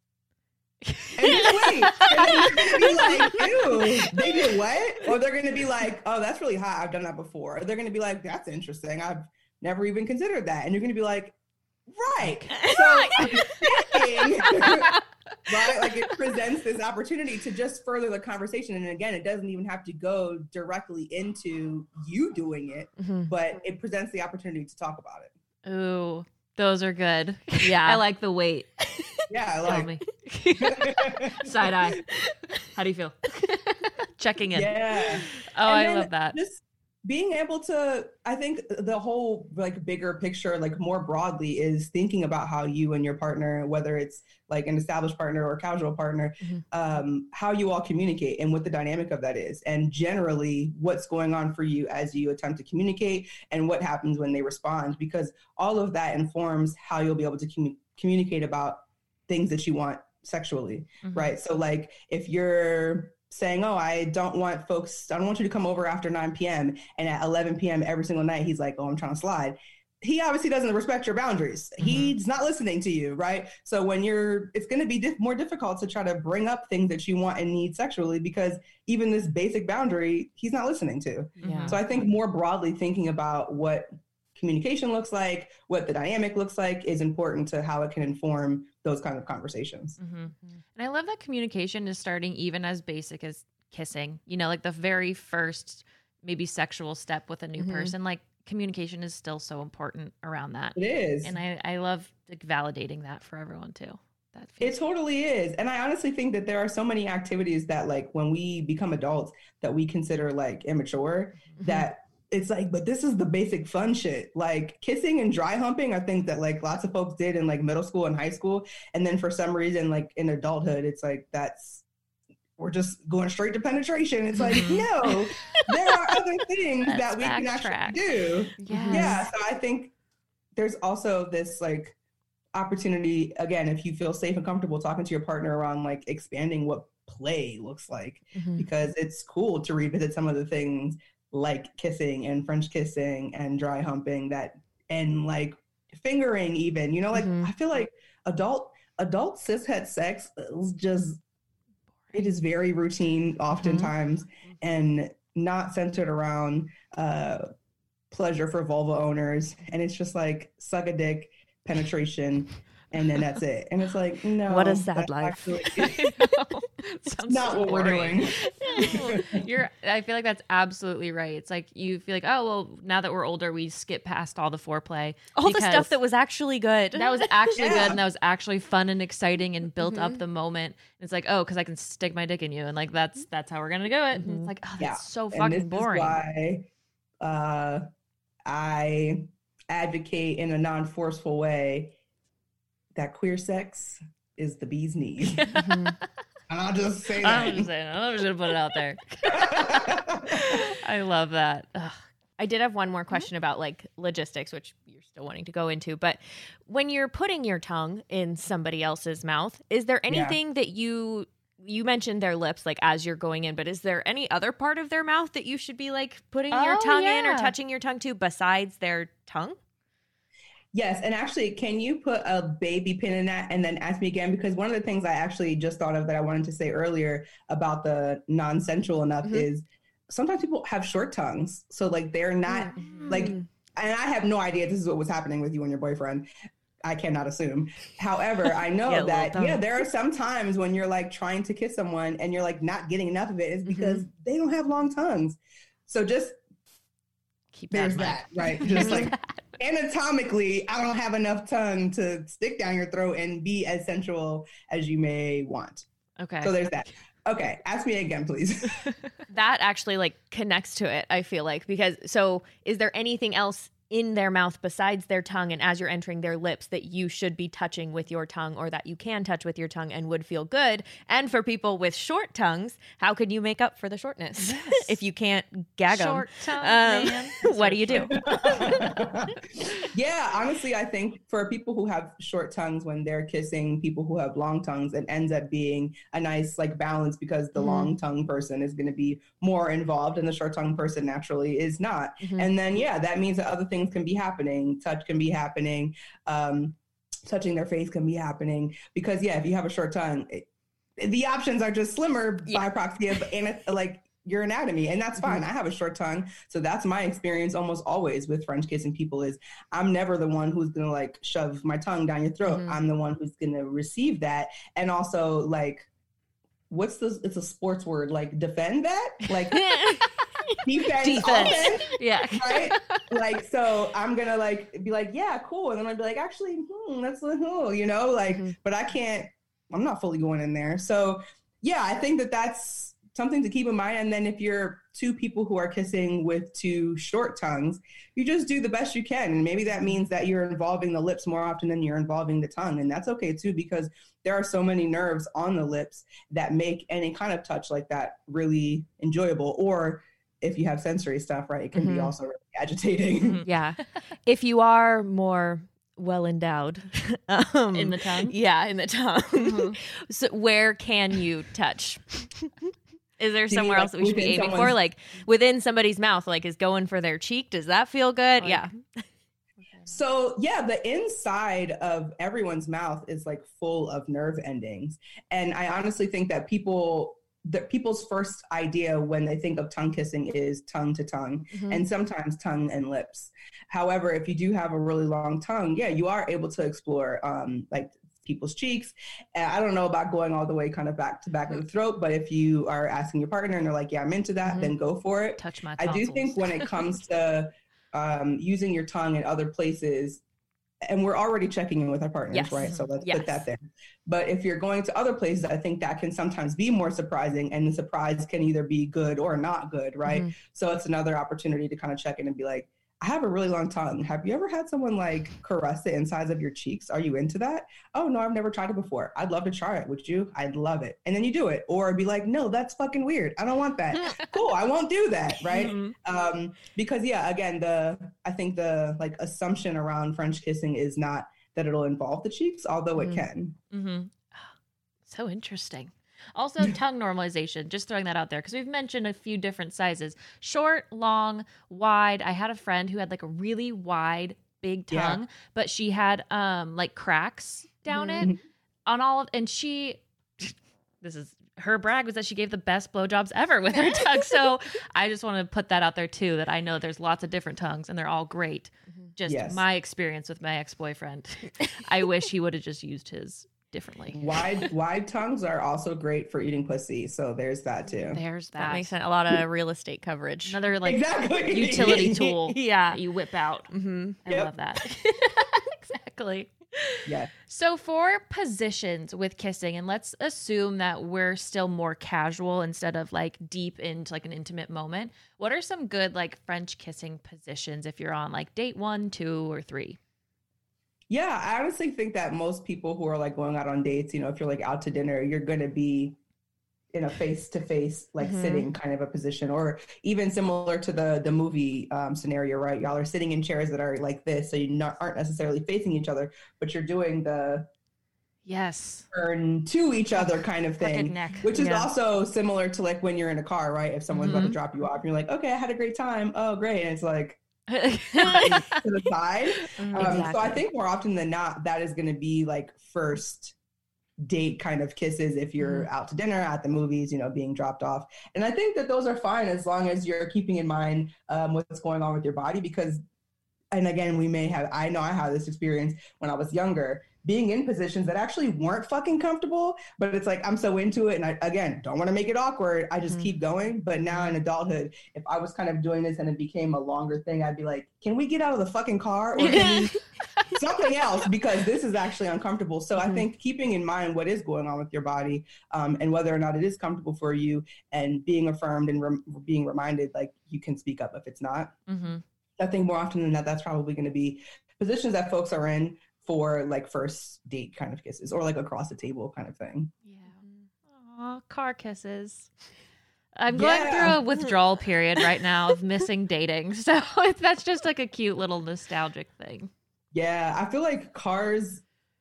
And just wait. And then they're going to be like, ew, they did what? Or they're going to be like, oh, that's really hot. I've done that before. Or they're going to be like, that's interesting. I've never even considered that. And you're going to be like, Right. So I'm saying, right? Like it presents this opportunity to just further the conversation. And again, it doesn't even have to go directly into you doing it, Mm-hmm. but it presents the opportunity to talk about it. Ooh, those are good. Yeah. I like the wait. Yeah. Tell Like, me. Side eye. How do you feel? Checking in. yeah. Oh, And I then love that. Just being able to, I think the whole like bigger picture, like more broadly, is thinking about how you and your partner, whether it's like an established partner or casual partner, Mm-hmm. um, how you all communicate and what the dynamic of that is. And generally what's going on for you as you attempt to communicate and what happens when they respond, because all of that informs how you'll be able to commu- communicate about things that you want sexually, Mhm. right? So like if you're saying, oh, I don't want folks, I don't want you to come over after nine p.m. and at eleven p.m. every single night, he's like, oh, I'm trying to slide. He obviously doesn't respect your boundaries. Mhm. He's not listening to you, right? So when you're, it's going to be diff- more difficult to try to bring up things that you want and need sexually, because even this basic boundary, he's not listening to. Yeah. So I think more broadly thinking about what communication looks like, what the dynamic looks like, is important to how it can inform those kind of conversations. Mhm. And I love that communication is starting even as basic as kissing, you know, like the very first maybe sexual step with a new Mhm. person, like communication is still so important around that. It is. And I, I love like validating that for everyone too. That It feels totally is. And I honestly think that there are so many activities that like when we become adults that we consider like immature, Mhm. that it's like, but this is the basic fun shit. Like kissing and dry humping, I think that like lots of folks did in like middle school and high school. And then for some reason, like in adulthood, it's like, that's, we're just going straight to penetration. It's like, Mhm. no, there are other things Let's that we can backtrack. actually do. Yes. Yeah. So I think there's also this like opportunity, again, if you feel safe and comfortable talking to your partner around like expanding what play looks like, Mhm. because it's cool to revisit some of the things like kissing and French kissing and dry humping that, and like fingering even, you know, like Mhm. I feel like adult, adult cishet sex is just, it is very routine oftentimes and not centered around uh, pleasure for vulva owners. And it's just like suck a dick, penetration, and then that's it. And it's like, no. What a sad that's life. actually- Sounds not so what we're boring. doing. You're I feel like that's absolutely right. It's like you feel like, oh well, now that we're older, we skip past all the foreplay. All the because stuff that was actually good. that was actually Yeah. good and that was actually fun and exciting and built up Mhm. the moment. It's like, oh, because I can stick my dick in you and like that's that's how we're gonna do it. And Mhm. it's like, oh, that's Yeah. so And fucking this boring. is why uh, I advocate in a non-forceful way that queer sex is the bee's knees. Mhm. And I'll just say I'm that. just saying, I'm just gonna put it out there. I love that. Ugh. I did have one more question about like logistics, which you're still wanting to go into. But when you're putting your tongue in somebody else's mouth, is there anything that you you mentioned their lips like as you're going in, but is there any other part of their mouth that you should be like putting your Oh, tongue in or yeah. touching your tongue to besides their tongue? Yes, and actually, can you put a baby pin in that and then ask me again? Because one of the things I actually just thought of that I wanted to say earlier about the non-sensual enough Mhm. is sometimes people have short tongues. So like they're not like, and I have no idea if this is what was happening with you and your boyfriend. I cannot assume. However, I know Yeah, little that, tongue. yeah, there are some times when you're like trying to kiss someone and you're like not getting enough of it is because they don't have long tongues. So just Keep that there's in mind. that, right? Just like anatomically, I don't have enough tongue to stick down your throat and be as sensual as you may want. Okay. So there's that. Okay, ask me again, please. That actually like connects to it, I feel like, because so is there anything else in their mouth besides their tongue and as you're entering their lips that you should be touching with your tongue or that you can touch with your tongue and would feel good? And for people with short tongues, how can you make up for the shortness Yes. if you can't gag them? Short tongue, Um, man. what do you do? Yeah, honestly, I think for people who have short tongues when they're kissing people who have long tongues, it ends up being a nice like balance because the Mhm. long tongue person is going to be more involved and the short tongue person naturally is not. Mhm. And then, yeah, that means that other things can be happening. Touch can be happening. Um, touching their face can be happening because, yeah, if you have a short tongue, it, the options are just slimmer Yeah. by proxy of ana- like your anatomy, and that's fine. Mm-hmm. I have a short tongue, so that's my experience almost always with French kissing people is I'm never the one who's gonna like shove my tongue down your throat. Mm-hmm. I'm the one who's gonna receive that, and also like, what's this? It's a sports word, like defend that, like defense, defense. Offense, yeah, right. Like, so I'm gonna like be like, yeah, cool, and then I'd be like, actually, hmm, that's who, you know, like, mm-hmm. but I can't. I'm not fully going in there, so yeah, I think that that's something to keep in mind. And then if you're two people who are kissing with two short tongues, you just do the best you can. And maybe that means that you're involving the lips more often than you're involving the tongue. And that's okay too, because there are so many nerves on the lips that make any kind of touch like that really enjoyable. Or if you have sensory stuff, right, it can mm-hmm. be also really agitating. Mm-hmm. Yeah. If you are more well endowed um, in the tongue. Yeah, in the tongue. Mm-hmm. So where can you touch? Is there somewhere else that we should be aiming for? Like within somebody's mouth, like is going for their cheek. Does that feel good? Like, yeah. So yeah, the inside of everyone's mouth is like full of nerve endings. And I honestly think that people, that people's first idea when they think of tongue kissing is tongue to tongue, mm-hmm. and sometimes tongue and lips. However, if you do have a really long tongue, yeah, you are able to explore um, like people's cheeks. And I don't know about going all the way kind of back to back of the throat, but if you are asking your partner and they're like, yeah, I'm into that, mm-hmm. then go for it. Touch my tonsils. I do think when it comes to um, using your tongue in other places, and we're already checking in with our partners, yes. right? So let's yes. put that there. But if you're going to other places, I think that can sometimes be more surprising, and the surprise can either be good or not good, right? Mm-hmm. So it's another opportunity to kind of check in and be like, I have a really long tongue. Have you ever had someone like caress the insides of your cheeks? Are you into that? Oh, no, I've never tried it before. I'd love to try it. Would you? I'd love it. And then you do it. Or be like, no, that's fucking weird. I don't want that. Cool. I won't do that. Right. Mm-hmm. Um, because yeah, again, the, I think the like assumption around French kissing is not that it'll involve the cheeks, although mm-hmm. it can. Mm-hmm. So interesting. Also, tongue normalization, just throwing that out there, because we've mentioned a few different sizes. Short, long, wide. I had a friend who had like a really wide, big tongue, yeah. but she had um like cracks down mm-hmm. it on all of, and she, this is, her brag was that she gave the best blowjobs ever with her tongue. So I just want to put that out there too, that I know there's lots of different tongues and they're all great. Mm-hmm. Just yes. my experience with my ex-boyfriend. I wish he would have just used his differently. Wide wide tongues are also great for eating pussy, so there's that too. There's that. That makes sense. A lot of real estate coverage. Another like exactly. utility tool. Yeah, that you whip out. Mm-hmm. I yep. love that. Exactly. Yeah. So for positions with kissing, and let's assume that we're still more casual instead of like deep into like an intimate moment. What are some good like French kissing positions if you're on like date one, two, or three? Yeah, I honestly think that most people who are like going out on dates, you know, if you're like out to dinner, you're going to be in a face-to-face, like mm-hmm. sitting kind of a position, or even similar to the the movie um, scenario, right? Y'all are sitting in chairs that are like this, so you not, aren't necessarily facing each other, but you're doing the yes turn to each other kind of thing, neck. Which is yeah. also similar to like when you're in a car, right? If someone's mm-hmm. about to drop you off, you're like, okay, I had a great time. Oh, great. And it's like, to the side. Um, exactly. So I think more often than not, that is going to be like first date kind of kisses if you're mm-hmm. out to dinner, at the movies, you know, being dropped off. And I think that those are fine as long as you're keeping in mind um, what's going on with your body, because, and again, we may have, I know I had this experience when I was younger, being in positions that actually weren't fucking comfortable, but it's like, I'm so into it. And I, again, don't want to make it awkward. I just mm-hmm. keep going. But now in adulthood, if I was kind of doing this and it became a longer thing, I'd be like, can we get out of the fucking car or can we something else? Because this is actually uncomfortable. So mm-hmm. I think keeping in mind what is going on with your body um, and whether or not it is comfortable for you, and being affirmed and rem- being reminded, like, you can speak up if it's not. Mm-hmm. I think more often than not, that's probably going to be positions that folks are in for like first date kind of kisses, or like across the table kind of thing. Yeah. Aw, car kisses. I'm going yeah. through a withdrawal period right now of missing dating. So that's just like a cute little nostalgic thing. Yeah. I feel like cars,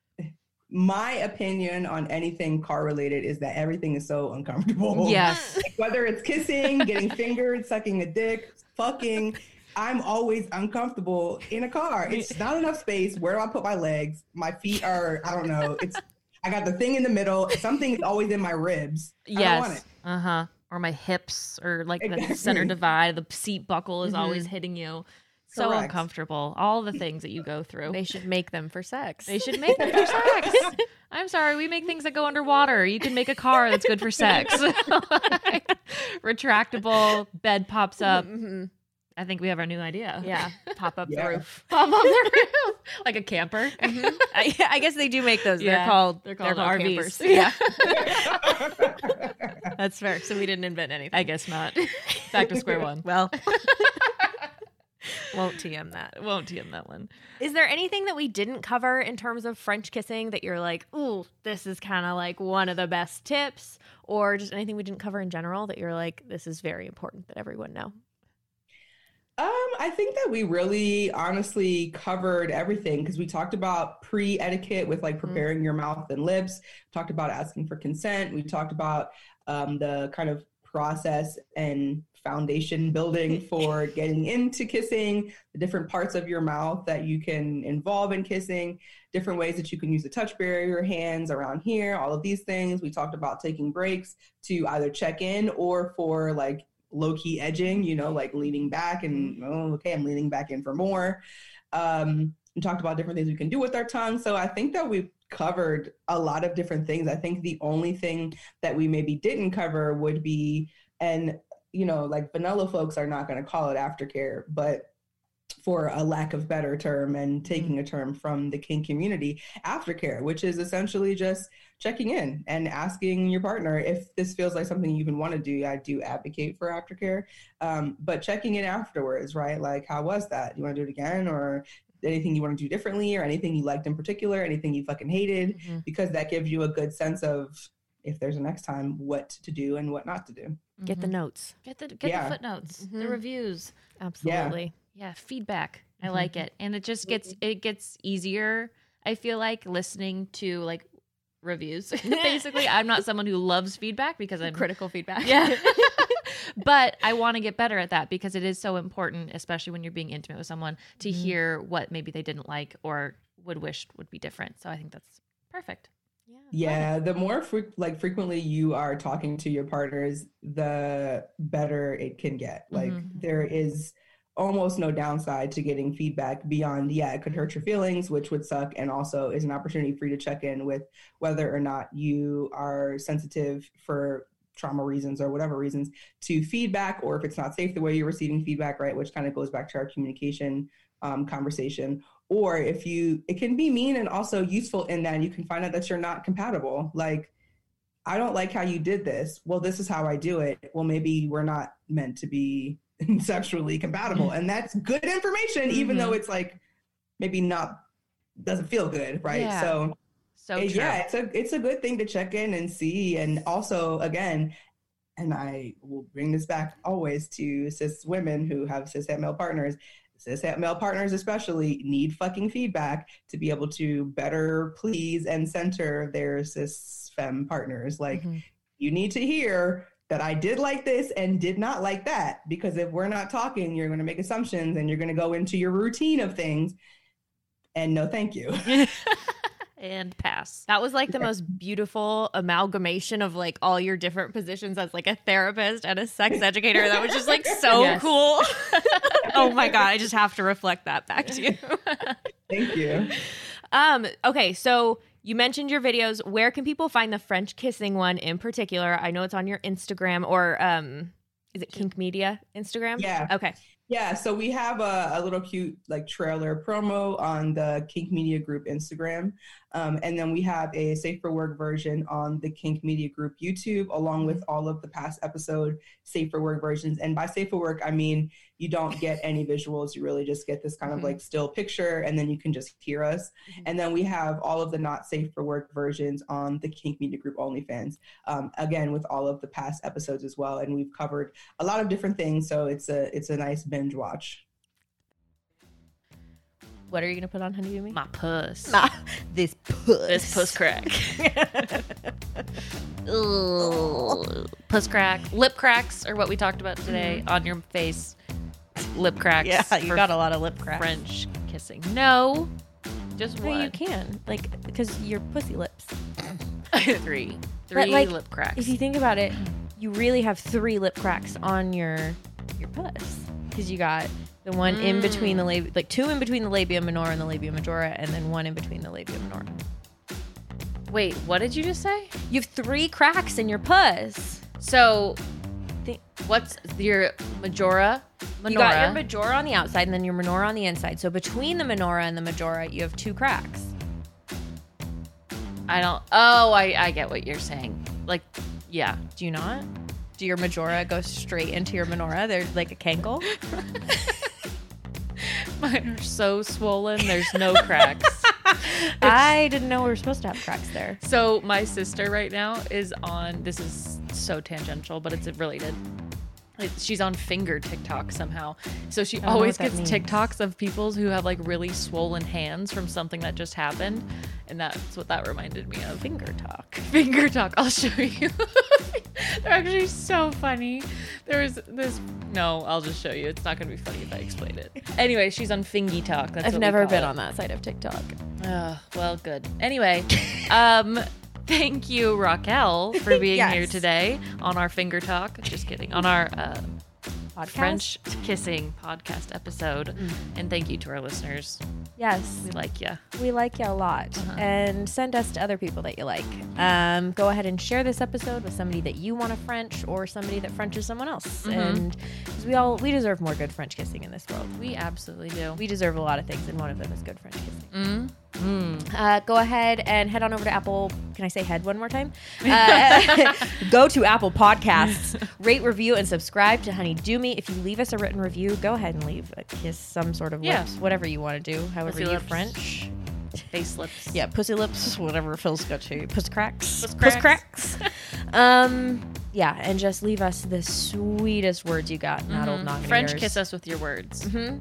my opinion on anything car related is that everything is so uncomfortable. Yes. Like whether it's kissing, getting fingered, sucking a dick, fucking, I'm always uncomfortable in a car. It's not enough space. Where do I put my legs? My feet are, I don't know. It's, I got the thing in the middle. Something is always in my ribs. Yes. I don't want it. Uh-huh. or my hips, or like the Exactly. center divide, the seat buckle is Mhm. always hitting you. So Correct. uncomfortable. All the things that you go through. They should make them for sex. They should make them for sex. I'm sorry, we make things that go underwater. You can make a car that's good for sex. Retractable, bed pops up. Mhm. I think we have our new idea. Yeah, pop up Yeah. the roof. Pop up the roof. Like a camper. Mhm. I, I guess they do make those. Yeah, They're called they're called no R Vs. campers. Yeah. That's fair. So we didn't invent anything. I guess not. Back to square one. Well, won't T M that. Won't T M that one. Is there anything that we didn't cover in terms of French kissing that you're like, ooh, this is kind of like one of the best tips, or just anything we didn't cover in general that you're like, this is very important that everyone know? Um, I think that we really honestly covered everything because we talked about pre-etiquette with like preparing your mouth and lips, talked about asking for consent. We talked about um, the kind of process and foundation building for getting into kissing, the different parts of your mouth that you can involve in kissing, different ways that you can use the touch barrier, your hands around here, all of these things. We talked about taking breaks to either check in or for like low-key edging, you know, like leaning back and, oh, okay, I'm leaning back in for more. Um, we talked about different things we can do with our tongue. So I think that we've covered a lot of different things. I think the only thing that we maybe didn't cover would be, and, you know, like vanilla folks are not going to call it aftercare, but for a lack of better term and taking a term from the kink community, aftercare, which is essentially just checking in and asking your partner if this feels like something you even want to do. I do advocate for aftercare, um, but checking in afterwards, right? Like, how was that? You want to do it again, or anything you want to do differently, or anything you liked in particular, anything you fucking hated, Mm-hmm. because that gives you a good sense of, if there's a next time, what to do and what not to do. Get the Mhm. notes. Get the get Yeah. the footnotes, the Mhm. reviews. Absolutely. Yeah, feedback. I Mhm. like it. And it just gets it gets easier. I feel like listening to like reviews. Basically, I'm not someone who loves feedback because I'm Critical feedback. yeah. But I want to get better at that because it is so important, especially when you're being intimate with someone, to Mhm. hear what maybe they didn't like or would wish would be different. So I think that's perfect. Yeah. Yeah, the more fre- like frequently you are talking to your partners, the better it can get. Like Mhm. there is almost no downside to getting feedback beyond, yeah, it could hurt your feelings, which would suck, and also is an opportunity for you to check in with whether or not you are sensitive for trauma reasons or whatever reasons to feedback, or if it's not safe the way you're receiving feedback, right? Which kind of goes back to our communication um, conversation. Or if you, it can be mean and also useful in that you can find out that you're not compatible. Like, I don't like how you did this. Well, this is how I do it. Well, maybe we're not meant to be sexually compatible. And that's good information, even Mhm. though it's like maybe not, doesn't feel good, right? Yeah. So, So it- true. yeah, it's a, it's a good thing to check in and see. And also, again, and I will bring this back always to cis women who have cis male partners. Cis male partners especially need fucking feedback to be able to better please and center their cis femme partners. Like, Mhm. you need to hear that I did like this and did not like that, because if we're not talking, you're going to make assumptions and you're going to go into your routine of things, and no thank you. And pass. That was like the most beautiful amalgamation of like all your different positions as like a therapist and a sex educator. That was just like so Yes. cool. Oh my God. I just have to reflect that back to you. Thank you. Um, okay, so you mentioned your videos. Where can people find the French kissing one in particular? I know it's on your Instagram, or um is it Kink Media Instagram? Yeah. Okay. Yeah, so we have a, a little cute like trailer promo on the Kink Media Group Instagram. Um, and then we have a Safe for Work version on the Kink Media Group YouTube, along with all of the past episode Safe for Work versions. And by Safe for Work, I mean you don't get any visuals. You really just get this kind of Mhm. like still picture, and then you can just hear us. Mhm. And then we have all of the not Safe for Work versions on the Kink Media Group OnlyFans, um, again, with all of the past episodes as well. And we've covered a lot of different things, so it's a it's a nice binge watch. What are you gonna put on Honey Do Me? My puss. This puss. This puss crack. Ooh. Puss crack. Lip cracks are what we talked about today. On your face. Lip cracks. Yeah, you for got a lot of lip cracks. French kissing. No. Just No, you one. can, like, because you're pussy lips. Three. Three like, lip cracks. If you think about it, you really have three lip cracks on your your puss because you got the one mm. in between the labia, like two in between the labia minora and the labia majora, and then one in between the labia minora. Wait, what did you just say? You have three cracks in your puss. So, th- what's your majora? Minora. You got your majora on the outside and then your minora on the inside. So between the minora and the majora, you have two cracks. I don't. Oh, I, I get what you're saying. Like, yeah. Do you not? Do your majora go straight into your minora? They're like a cankle. Mine are so swollen. There's no cracks. I didn't know we were supposed to have cracks there. So my sister right now is on. This is so tangential, but it's related. It's, she's on finger TikTok somehow. So she always gets TikToks of people who have like really swollen hands from something that just happened. And that's what that reminded me of. Finger talk. Finger talk. I'll show you. They're actually so funny. There was this. No, I'll just show you. It's not going to be funny if I explain it. Anyway, she's on Fingy Talk. That's I've what never we call been it. on that side of TikTok. Oh, well, good. Anyway, um, thank you, Raquel, for being Yes. here today on our Finger Talk. Just kidding. On our uh, Podcast? French kissing podcast episode. Mm. And thank you to our listeners. Yes. We like you. We like you a lot. Uh-huh. And send us to other people that you like. Um, go ahead and share this episode with somebody that you want to French or somebody that Frenches someone else. Mhm. And because we all, we deserve more good French kissing in this world. We absolutely do. We deserve a lot of things, and one of them is good French kissing. Mm. Mm. Uh, go ahead and head on over to Apple. Can I say head one more time? Uh, go to Apple Podcasts, rate, review, and subscribe to Honey Do Me. If you leave us a written review, go ahead and leave a kiss, some sort of Yeah. lips, whatever you want to do, however Pussy you lips. French. Face lips. Yeah, pussy lips, whatever feels good to you. Puss cracks. Puss Puss cracks. cracks. um, yeah, and just leave us the sweetest words you got in that old Mhm. noggin of French yours. kiss us with your words. Mm-hmm.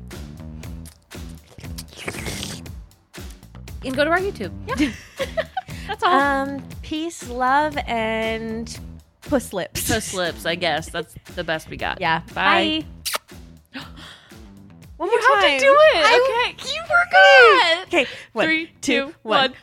And go to our YouTube. Yeah. That's all. Um, peace, love, and puss lips. Puss lips, I guess. That's the best we got. Yeah. Bye. Bye. One You more have time. to do it. I- okay. You forgot. Okay. One, Three, two, two, one. one.